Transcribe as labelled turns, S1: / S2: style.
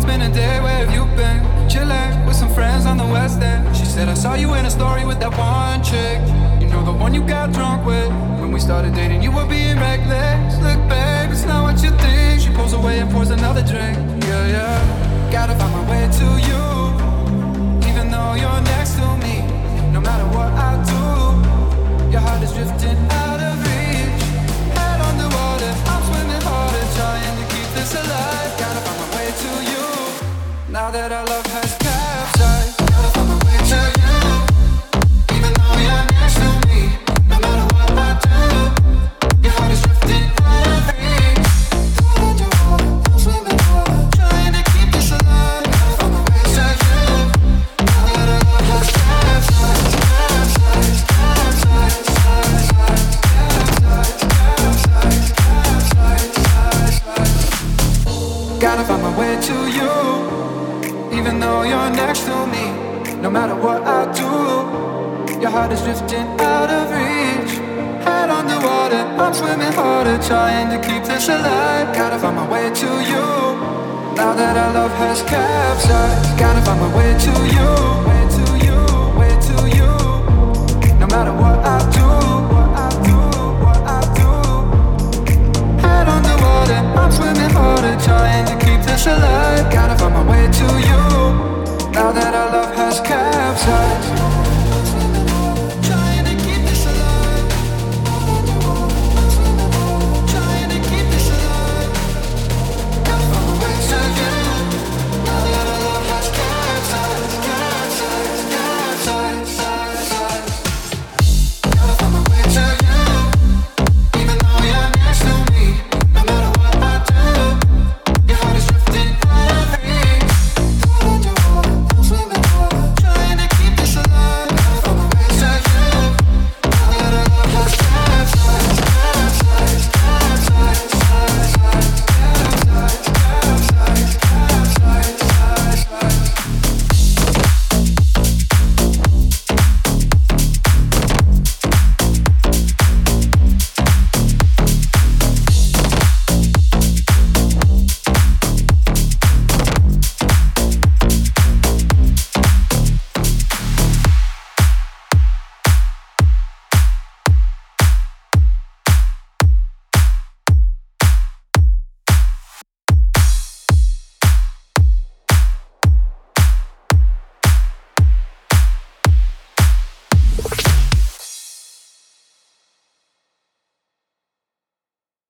S1: been a day, where have you been? Chillin' with some friends on the west end. She said I saw you in a story with that one chick. You know the one you got drunk with. When we started dating you were being reckless. Look babe, it's not what you think. She pulls away and pours another drink. Yeah, yeah. Gotta find my way to you, even though you're next to me. No matter what I do, your heart is drifting out of reach. Head underwater, I'm swimming harder, trying to keep this alive. Gotta find my way to you, now that our love has capsized. Gotta find my way to you, even though you're next to me. No matter what I do, your heart is drifting out of reach. Head underwater, I'm swimming harder, trying to keep this alive. Gotta find my way to you, now that our love has capsized. Gotta find my way to you, even though you're next to me. No matter what I do, your heart is drifting out of reach. Head underwater, I'm swimming harder, trying to keep this alive. Gotta find my way to you, now that our love has capsized. Gotta find my way to you, way to you, way to you. No matter what I do, what I do, what I do. Head underwater, I'm swimming harder, trying to keep this alive. Gotta find my way to you, now that our love has capsized.